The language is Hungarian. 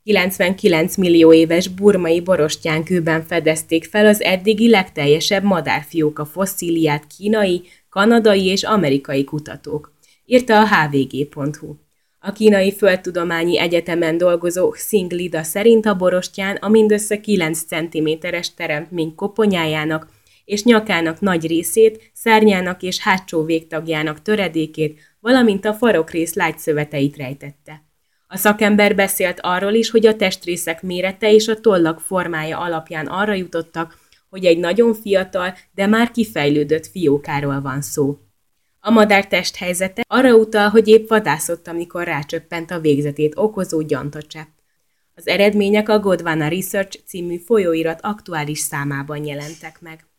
99 millió éves burmai borostyánkőben fedezték fel az eddigi legteljesebb madárfióka fosszíliát kínai, kanadai és amerikai kutatók, írta a hvg.hu. A Kínai Földtudományi Egyetemen dolgozó Xing Lida szerint a borostyán a mindössze 9 cm-es teremtmény koponyájának és nyakának nagy részét, szárnyának és hátsó végtagjának töredékét, valamint a farokrész lágyszöveteit rejtette. A szakember beszélt arról is, hogy a testrészek mérete és a tollak formája alapján arra jutottak, hogy egy nagyon fiatal, de már kifejlődött fiókáról van szó. A madár testhelyzete arra utal, hogy épp vadászott, amikor rácsöppent a végzetét okozó gyantacsepp. Az eredmények a Gondwana Research című folyóirat aktuális számában jelentek meg.